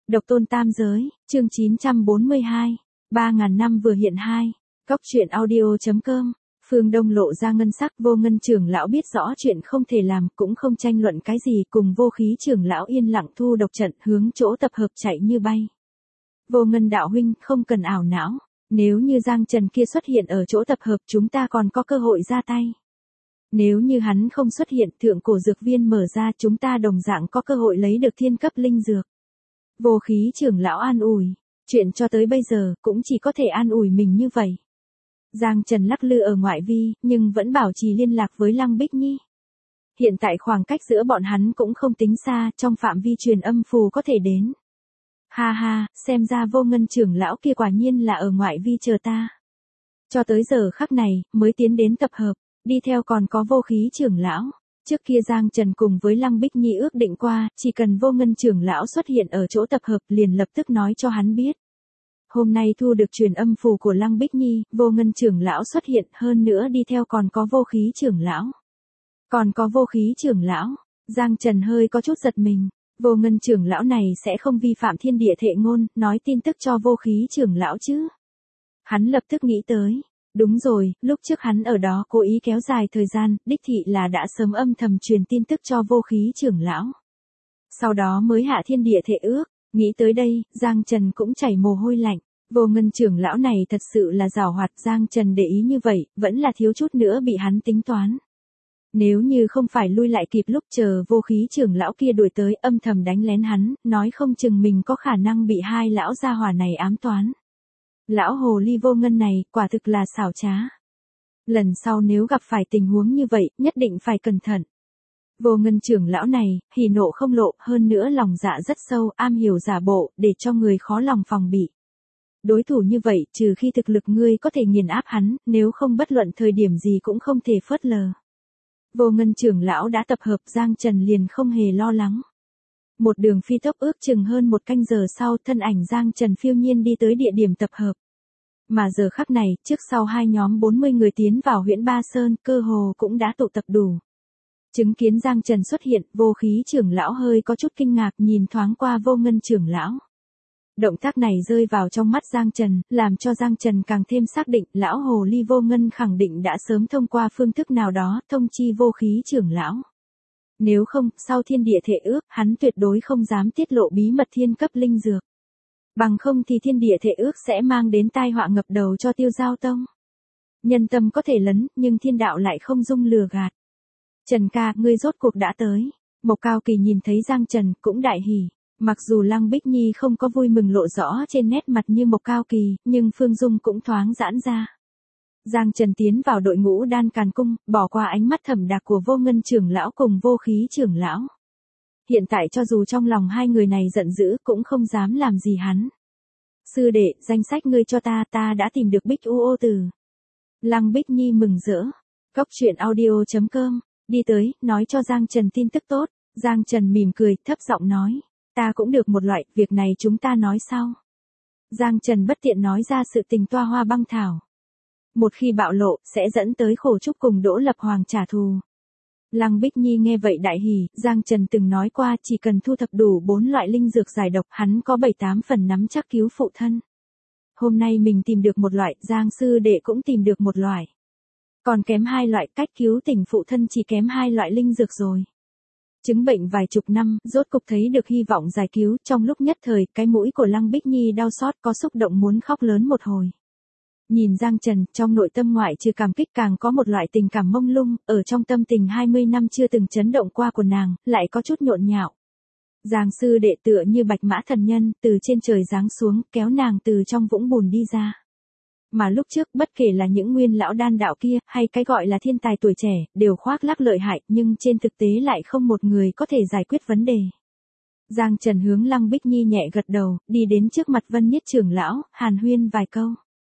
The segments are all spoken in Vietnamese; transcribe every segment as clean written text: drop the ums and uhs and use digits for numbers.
Độc tôn tam giới, chương 942, 3.000 năm vừa hiện 2, Cóc truyện audio.com, Phương Đông lộ ra ngân sắc. Vô Ngân trưởng lão biết rõ chuyện không thể làm, cũng không tranh luận cái gì, cùng Vô Khí trưởng lão yên lặng thu độc trận, hướng chỗ tập hợp chạy như bay. Vô Ngân đạo huynh, không cần ảo não, nếu như Giang Trần kia xuất hiện ở chỗ tập hợp, chúng ta còn có cơ hội ra tay. Nếu như hắn không xuất hiện, thượng cổ dược viên mở ra, chúng ta đồng dạng có cơ hội lấy được thiên cấp linh dược. Vô Khí trưởng lão an ủi, chuyện cho tới bây giờ, cũng chỉ có thể an ủi mình như vậy. Giang Trần lắc lư ở ngoại vi, nhưng vẫn bảo trì liên lạc với Lăng Bích Nhi. Hiện tại khoảng cách giữa bọn hắn cũng không tính xa, trong phạm vi truyền âm phù có thể đến. Ha ha, xem ra Vô Ngân trưởng lão kia quả nhiên là ở ngoại vi chờ ta. Cho tới giờ khắc này, mới tiến đến tập hợp, đi theo còn có Vô Khí trưởng lão. Trước kia Giang Trần cùng với Lăng Bích Nhi ước định qua, chỉ cần Vô Ngân trưởng lão xuất hiện ở chỗ tập hợp liền lập tức nói cho hắn biết. Hôm nay thu được truyền âm phù của Lăng Bích Nhi, Vô Ngân trưởng lão xuất hiện, hơn nữa đi theo còn có Vô Khí trưởng lão. Còn có Vô Khí trưởng lão, Giang Trần hơi có chút giật mình. Vô Ngân trưởng lão này sẽ không vi phạm thiên địa thệ ngôn, nói tin tức cho Vô Khí trưởng lão chứ. Hắn lập tức nghĩ tới. Đúng rồi, lúc trước hắn ở đó cố ý kéo dài thời gian, đích thị là đã sớm âm thầm truyền tin tức cho Vô Khí trưởng lão. Sau đó mới hạ thiên địa thệ ước, nghĩ tới đây, Giang Trần cũng chảy mồ hôi lạnh. Vô Ngân trưởng lão này thật sự là giàu hoạt, Giang Trần để ý như vậy, vẫn là thiếu chút nữa bị hắn tính toán. Nếu như không phải lui lại kịp lúc chờ Vô Khí trưởng lão kia đuổi tới âm thầm đánh lén hắn, nói không chừng mình có khả năng bị hai lão gia hỏa này ám toán. Lão hồ ly Vô Ngân này, quả thực là xảo trá. Lần sau nếu gặp phải tình huống như vậy, nhất định phải cẩn thận. Vô Ngân trưởng lão này, hỉ nộ không lộ, hơn nữa lòng dạ rất sâu, am hiểu giả bộ, để cho người khó lòng phòng bị. Đối thủ như vậy, trừ khi thực lực ngươi có thể nghiền áp hắn, nếu không bất luận thời điểm gì cũng không thể phớt lờ. Vô Ngân trưởng lão đã tập hợp, Giang Trần liền không hề lo lắng. Một đường phi tốc ước chừng hơn một canh giờ sau, thân ảnh Giang Trần phiêu nhiên đi tới địa điểm tập hợp. Mà giờ khắc này, trước sau hai nhóm 40 người tiến vào Huyễn Ba Sơn, cơ hồ cũng đã tụ tập đủ. Chứng kiến Giang Trần xuất hiện, Vô Khí trưởng lão hơi có chút kinh ngạc, nhìn thoáng qua Vô Ngân trưởng lão. Động tác này rơi vào trong mắt Giang Trần, làm cho Giang Trần càng thêm xác định, lão hồ ly Vô Ngân khẳng định đã sớm thông qua phương thức nào đó, thông chi Vô Khí trưởng lão. Nếu không, sau thiên địa thệ ước, hắn tuyệt đối không dám tiết lộ bí mật thiên cấp linh dược. Bằng không thì thiên địa thệ ước sẽ mang đến tai họa ngập đầu cho Tiêu Giao Tông. Nhân tâm có thể lấn, nhưng thiên đạo lại không dung lừa gạt. Trần ca, ngươi rốt cuộc đã tới. Mộc Cao Kỳ nhìn thấy Giang Trần, cũng đại hỉ. Mặc dù Lăng Bích Nhi không có vui mừng lộ rõ trên nét mặt như Mộc Cao Kỳ, nhưng Phương Dung cũng thoáng giãn ra. Giang Trần tiến vào đội ngũ Đan Càn Cung, bỏ qua ánh mắt thẩm đạc của Vô Ngân trưởng lão cùng Vô Khí trưởng lão. Hiện tại cho dù trong lòng hai người này giận dữ, cũng không dám làm gì hắn. Sư đệ, danh sách ngươi cho ta đã tìm được Bích U Ô Tử. Lăng Bích Nhi mừng rỡ. Cóc truyện audio.com, đi tới, nói cho Giang Trần tin tức tốt. Giang Trần mỉm cười, thấp giọng nói. Ta cũng được một loại, việc này chúng ta nói sau. Giang Trần bất tiện nói ra sự tình Toa Hoa Băng Thảo. Một khi bạo lộ, sẽ dẫn tới Khổ Trúc cùng Đỗ Lập Hoàng trả thù. Lăng Bích Nhi nghe vậy đại hỉ, Giang Trần từng nói qua chỉ cần thu thập đủ 4 loại linh dược giải độc, hắn có 7-8 phần nắm chắc cứu phụ thân. Hôm nay mình tìm được một loại, Giang sư đệ cũng tìm được một loại. Còn kém 2 loại, cách cứu tỉnh phụ thân chỉ kém 2 loại linh dược rồi. Chứng bệnh vài chục năm, rốt cục thấy được hy vọng giải cứu, trong lúc nhất thời, cái mũi của Lăng Bích Nhi đau xót, có xúc động muốn khóc lớn một hồi. Nhìn Giang Trần, trong nội tâm ngoại trừ cảm kích càng có một loại tình cảm mông lung, ở trong tâm tình 20 năm chưa từng chấn động qua của nàng, lại có chút nhộn nhạo. Giang sư đệ tựa như bạch mã thần nhân, từ trên trời giáng xuống, kéo nàng từ trong vũng bùn đi ra. Mà lúc trước, bất kể là những nguyên lão đan đạo kia, hay cái gọi là thiên tài tuổi trẻ, đều khoác lác lợi hại, nhưng trên thực tế lại không một người có thể giải quyết vấn đề. Giang Trần hướng Lăng Bích Nhi nhẹ gật đầu, đi đến trước mặt Vân Nhất trưởng lão, hàn huyên vài câu.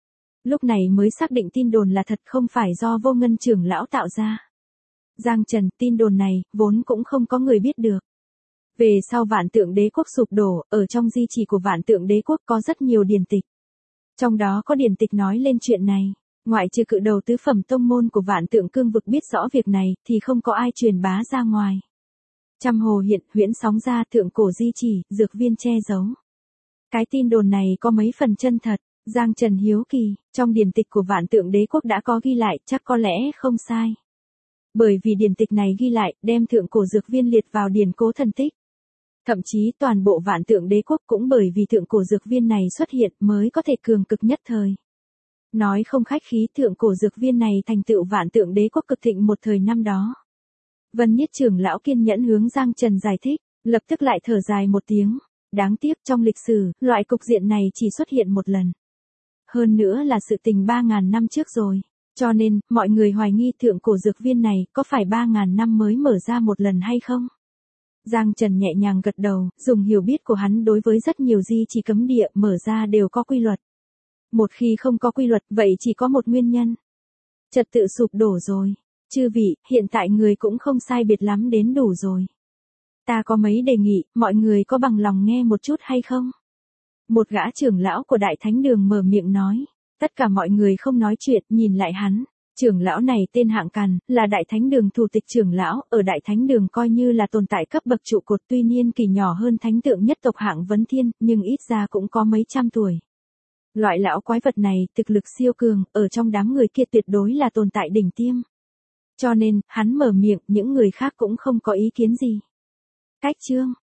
Lúc này mới xác định tin đồn là thật, không phải do Vô Ngân trưởng lão tạo ra. Giang Trần, tin đồn này, vốn cũng không có người biết được. Về sau Vạn Tượng Đế Quốc sụp đổ, ở trong di chỉ của Vạn Tượng Đế Quốc có rất nhiều điển tịch. Trong đó có điển tịch nói lên chuyện này, ngoại trừ cự đầu tứ phẩm tông môn của Vạn Tượng Cương vực biết rõ việc này, thì không có ai truyền bá ra ngoài. Trăm hồ hiện, huyễn sóng ra, thượng cổ di chỉ, dược viên che giấu. Cái tin đồn này có mấy phần chân thật, Giang Trần hiếu kỳ, trong điển tịch của Vạn Tượng Đế Quốc đã có ghi lại, chắc có lẽ không sai. Bởi vì điển tịch này ghi lại, đem thượng cổ dược viên liệt vào điển cố thần tích. Thậm chí toàn bộ Vạn Tượng Đế Quốc cũng bởi vì thượng cổ dược viên này xuất hiện mới có thể cường cực nhất thời. Nói không khách khí, thượng cổ dược viên này thành tựu Vạn Tượng Đế Quốc cực thịnh một thời năm đó. Vân Nhất trưởng lão kiên nhẫn hướng Giang Trần giải thích, lập tức lại thở dài một tiếng. Đáng tiếc trong lịch sử, loại cục diện này chỉ xuất hiện một lần. Hơn nữa là sự tình 3.000 năm trước rồi. Cho nên, mọi người hoài nghi thượng cổ dược viên này có phải 3.000 năm mới mở ra một lần hay không? Giang Trần nhẹ nhàng gật đầu, dùng hiểu biết của hắn đối với rất nhiều di chỉ cấm địa mở ra đều có quy luật. Một khi không có quy luật, vậy chỉ có một nguyên nhân. Trật tự sụp đổ rồi. Chư vị, hiện tại người cũng không sai biệt lắm đến đủ rồi. Ta có mấy đề nghị, mọi người có bằng lòng nghe một chút hay không? Một gã trưởng lão của Đại Thánh Đường mở miệng nói. Tất cả mọi người không nói chuyện, nhìn lại hắn. Trưởng lão này tên Hạng Càn, là Đại Thánh Đường thủ tịch trưởng lão, ở Đại Thánh Đường coi như là tồn tại cấp bậc trụ cột, tuy nhiên kỳ nhỏ hơn thánh tượng nhất tộc Hạng Vấn Thiên, nhưng ít ra cũng có mấy trăm tuổi. Loại lão quái vật này, thực lực siêu cường, ở trong đám người kia tuyệt đối là tồn tại đỉnh tiêm. Cho nên, hắn mở miệng, những người khác cũng không có ý kiến gì. Cách chương